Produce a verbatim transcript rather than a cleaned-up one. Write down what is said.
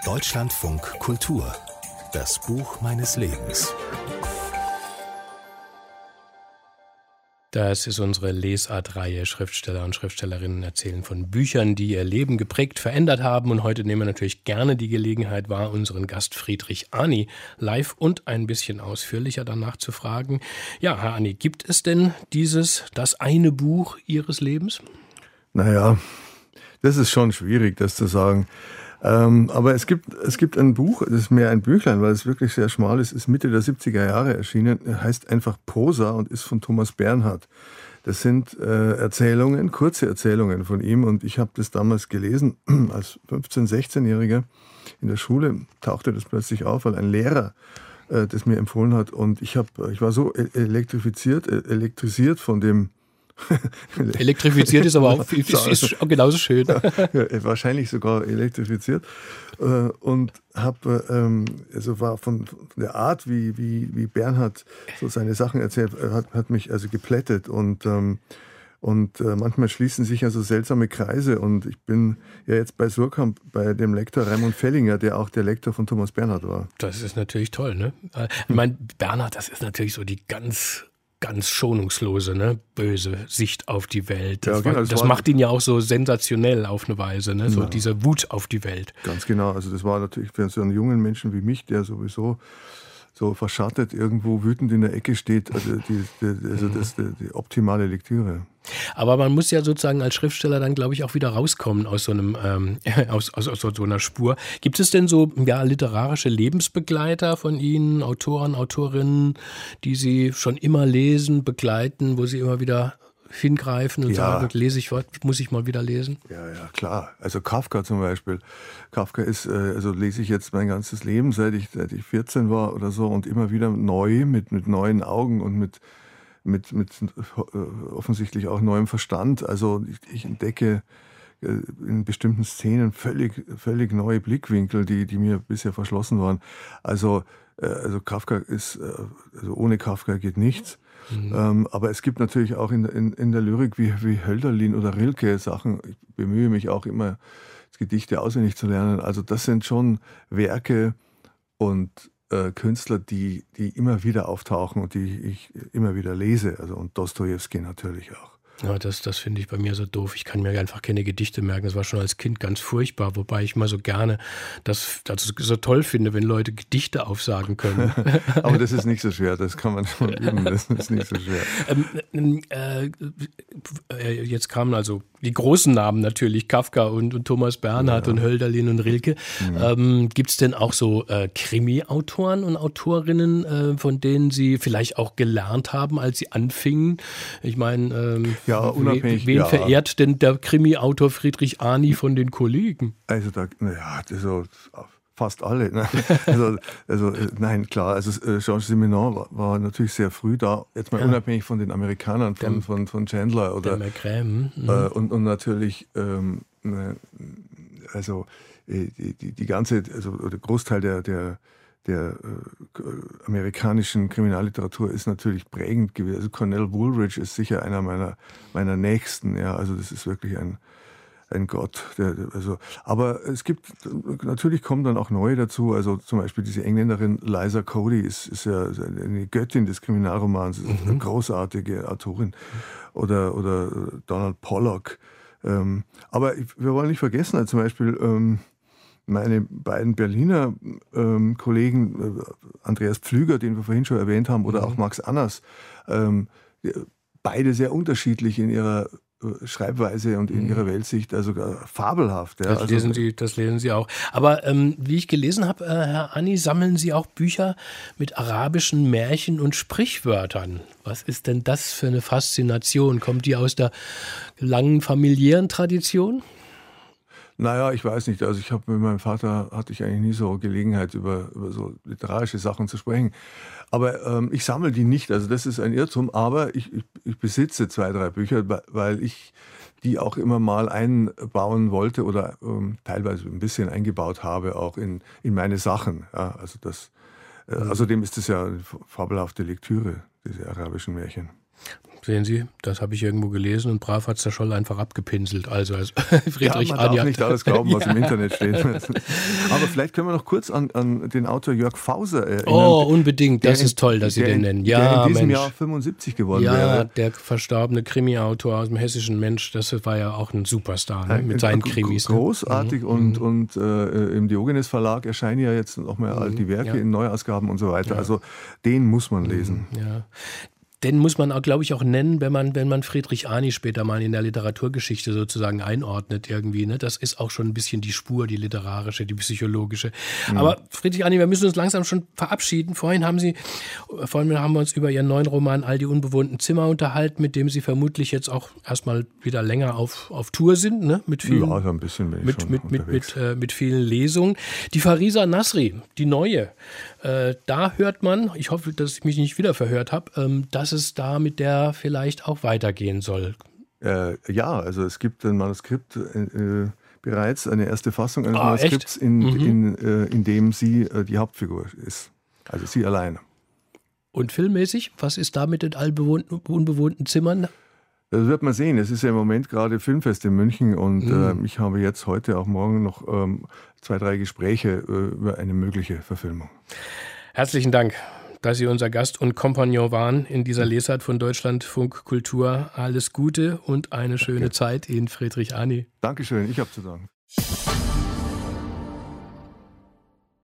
Deutschlandfunk Kultur. Das Buch meines Lebens. Das ist unsere Lesart-Reihe. Schriftsteller und Schriftstellerinnen erzählen von Büchern, die ihr Leben geprägt, verändert haben. Und heute nehmen wir natürlich gerne die Gelegenheit wahr, unseren Gast Friedrich Ani live und ein bisschen ausführlicher danach zu fragen. Ja, Herr Ani, gibt es denn dieses, das eine Buch Ihres Lebens? Naja, das ist schon schwierig, das zu sagen. Ähm, aber es gibt, es gibt ein Buch, das ist mehr ein Büchlein, weil es wirklich sehr schmal ist, ist Mitte der siebziger Jahre erschienen, heißt einfach Prosa und ist von Thomas Bernhard. Das sind äh, Erzählungen, kurze Erzählungen von ihm und ich habe das damals gelesen, als fünfzehn-, sechzehnjähriger in der Schule tauchte das plötzlich auf, weil ein Lehrer äh, das mir empfohlen hat und ich, hab, ich war so elektrifiziert, elektrisiert von dem Elektrifiziert ist aber auch ist, ist genauso schön. Ja, ja, wahrscheinlich sogar elektrifiziert. Und habe, ähm, also war von, von der Art, wie, wie, wie Bernhard so seine Sachen erzählt, hat, hat mich also geplättet. Und, ähm, und äh, manchmal schließen sich also seltsame Kreise. Und ich bin ja jetzt bei Suhrkamp bei dem Lektor Raimund Fellinger, der auch der Lektor von Thomas Bernhard war. Das ist natürlich toll, ne? Ich meine, Bernhard, das ist natürlich so die ganz... ganz schonungslose, ne, böse Sicht auf die Welt. Das, ja, genau, das, das macht ihn ja auch so sensationell auf eine Weise, ne, so ja. Diese Wut auf die Welt. Ganz genau, also das war natürlich für so einen jungen Menschen wie mich, der sowieso so verschattet irgendwo wütend in der Ecke steht, also die, die, also das, die, die optimale Lektüre. Aber man muss ja sozusagen als Schriftsteller dann, glaube ich, auch wieder rauskommen aus so einem ähm, aus, aus, aus so einer Spur. Gibt es denn so ja, literarische Lebensbegleiter von Ihnen, Autoren, Autorinnen, die Sie schon immer lesen, begleiten, wo Sie immer wieder hingreifen und ja. sagen, lese ich was, muss ich mal wieder lesen? Ja, ja, klar. Also Kafka zum Beispiel. Kafka ist, also lese ich jetzt mein ganzes Leben, seit ich, seit ich vierzehn war oder so und immer wieder neu, mit, mit neuen Augen und mit Mit, mit offensichtlich auch neuem Verstand. Also ich, ich entdecke in bestimmten Szenen völlig, völlig neue Blickwinkel, die, die mir bisher verschlossen waren. Also, also Kafka ist, also ohne Kafka geht nichts. Mhm. Ähm, aber es gibt natürlich auch in, in, in der Lyrik wie, wie Hölderlin oder Rilke Sachen, ich bemühe mich auch immer, Gedichte auswendig zu lernen. Also das sind schon Werke und Künstler, die, die immer wieder auftauchen und die ich immer wieder lese. Also und Dostojewski natürlich auch. Ja, das, das finde ich bei mir so doof. Ich kann mir einfach keine Gedichte merken. Das war schon als Kind ganz furchtbar, wobei ich mal so gerne das, das so toll finde, wenn Leute Gedichte aufsagen können. Aber das ist nicht so schwer, das kann man schon üben, das ist nicht so schwer. ähm, äh, jetzt kamen also die großen Namen natürlich, Kafka und, und Thomas Bernhard ja. und Hölderlin und Rilke. Mhm. Ähm, gibt es denn auch so äh, Krimi-Autoren und Autorinnen, äh, von denen Sie vielleicht auch gelernt haben, als Sie anfingen? Ich meine, ähm, ja, unabhängig. Wen ja. verehrt denn der Krimi-Autor Friedrich Ani von den Kollegen? Also, da, ja, also fast alle. Ne? Also, also, nein, klar. Also Georges Simenon war, war natürlich sehr früh da. Jetzt mal ja. unabhängig von den Amerikanern, von, der, von, von Chandler oder der McCram. Mhm. Äh, und, und natürlich, ähm, also die, die, die ganze, also der Großteil der der der äh, amerikanischen Kriminalliteratur ist natürlich prägend gewesen. Also Cornell Woolridge ist sicher einer meiner, meiner Nächsten. Ja, also das ist wirklich ein, ein Gott. Der, also, aber es gibt, natürlich kommen dann auch neue dazu. Also zum Beispiel diese Engländerin Liza Cody ist, ist ja eine Göttin des Kriminalromans, ist mhm. eine großartige Autorin. Oder, oder Donald Pollock. Ähm, aber wir wollen nicht vergessen, also zum Beispiel ähm, meine beiden Berliner ähm, Kollegen, äh, Andreas Pflüger, den wir vorhin schon erwähnt haben, oder mhm. auch Max Anners, ähm, beide sehr unterschiedlich in ihrer äh, Schreibweise und in mhm. ihrer Weltsicht, also fabelhaft. Ja. Das, also, lesen Sie, das lesen Sie auch. Aber ähm, wie ich gelesen habe, äh, Herr Ani, sammeln Sie auch Bücher mit arabischen Märchen und Sprichwörtern. Was ist denn das für eine Faszination? Kommt die aus der langen familiären Tradition? Naja, ich weiß nicht. Also ich habe mit meinem Vater hatte ich eigentlich nie so Gelegenheit, über, über so literarische Sachen zu sprechen. Aber ähm, ich sammle die nicht. Also das ist ein Irrtum. Aber ich, ich, ich besitze zwei, drei Bücher, weil ich die auch immer mal einbauen wollte oder ähm, teilweise ein bisschen eingebaut habe, auch in, in meine Sachen. Ja, also das, äh, mhm. Außerdem ist das ja eine fabelhafte Lektüre, diese arabischen Märchen. Sehen Sie, das habe ich irgendwo gelesen und brav hat es der Scholl einfach abgepinselt. Also, also Friedrich ja, man Ani darf nicht alles glauben, was ja. im Internet steht. Aber vielleicht können wir noch kurz an, an den Autor Jörg Fauser erinnern. Oh, unbedingt. Das in, ist toll, dass Sie den in, nennen. Ja, der in diesem Mensch. Jahr fünfundsiebzig geworden ja, wäre. Ja, der verstorbene Krimi-Autor aus dem hessischen Mensch, das war ja auch ein Superstar, ne? Mit seinen Krimis. Großartig ne? und, mhm. und äh, im Diogenes Verlag erscheinen ja jetzt noch mal all die Werke ja. in Neuausgaben und so weiter. Ja. Also den muss man lesen. Ja. Den muss man auch, glaube ich, auch nennen, wenn man, wenn man Friedrich Ani später mal in der Literaturgeschichte sozusagen einordnet irgendwie. Ne? Das ist auch schon ein bisschen die Spur, die literarische, die psychologische. Mhm. Aber Friedrich Ani, wir müssen uns langsam schon verabschieden. Vorhin haben Sie, vorhin haben wir uns über Ihren neuen Roman All die unbewohnten Zimmer unterhalten, mit dem Sie vermutlich jetzt auch erstmal wieder länger auf, auf Tour sind, ne? Mit vielen, ja, so ein bisschen bin ich mit, schon mit, mit, unterwegs. mit, äh, mit vielen Lesungen. Die Farisa Nasri, die neue, äh, da hört man, ich hoffe, dass ich mich nicht wieder verhört habe, ähm, dass es da mit der vielleicht auch weitergehen soll. Äh, ja, also es gibt ein Manuskript äh, bereits, eine erste Fassung eines ah, Manuskripts, in, mhm. in, äh, in dem sie äh, die Hauptfigur ist. Also sie alleine. Und filmmäßig, was ist da mit den allbewohnten, unbewohnten Zimmern? Das wird man sehen. Es ist ja im Moment gerade Filmfest in München und mhm. äh, ich habe jetzt heute, auch morgen noch ähm, zwei, drei Gespräche äh, über eine mögliche Verfilmung. Herzlichen Dank, dass Sie unser Gast und Kompagnon waren in dieser Lesart von Deutschlandfunk Kultur. Alles Gute und eine schöne Danke. Zeit Ihnen, Friedrich Ani. Dankeschön, ich habe zu danken.